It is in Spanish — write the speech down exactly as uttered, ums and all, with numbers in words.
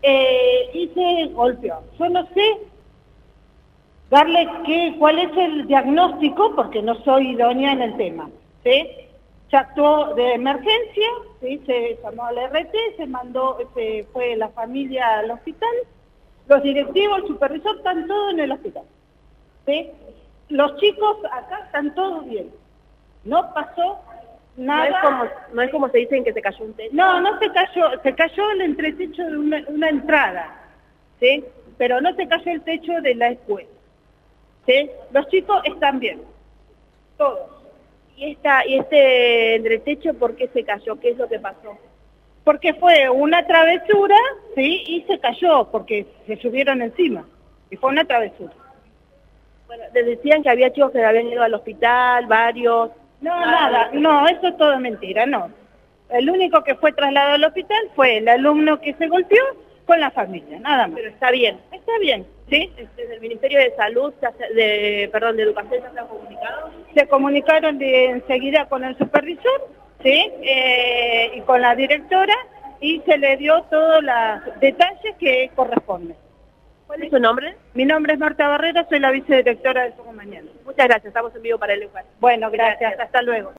eh, y se golpeó. Yo no sé darle qué, cuál es el diagnóstico, porque no soy idónea en el tema, ¿sí? Se actuó de emergencia, ¿sí? Se llamó al R T, se mandó, se fue la familia al hospital, los directivos, el supervisor, están todos en el hospital, ¿sí? Los chicos acá están todos bien, no pasó nada. No es como, no es como se dicen que se cayó un techo. No, no se cayó, se cayó el entretecho de una, una entrada, ¿sí? Pero no se cayó el techo de la escuela, ¿sí? Los chicos están bien, todos. ¿Y, esta, y este entretecho por qué se cayó? ¿Qué es lo que pasó? Porque fue una travesura, ¿sí? Y se cayó, porque se subieron encima, y fue una travesura. Bueno, les decían que había chicos que habían ido al hospital, varios... No, nada, no, eso es todo mentira, no. El único que fue trasladado al hospital fue el alumno que se golpeó con la familia, nada más. Pero está bien. Está bien, ¿sí? Desde el Ministerio de Salud, de, perdón, de Educación, ¿se han comunicado? Se comunicaron de enseguida con el supervisor, ¿sí? Eh, y con la directora, y se le dio todos los detalles que corresponden. ¿Cuál es su nombre? Mi nombre es Marta Barrera, soy la vicedirectora de Somos Mañana. Muchas gracias, estamos en vivo para el lugar. Bueno, gracias, gracias. Hasta luego.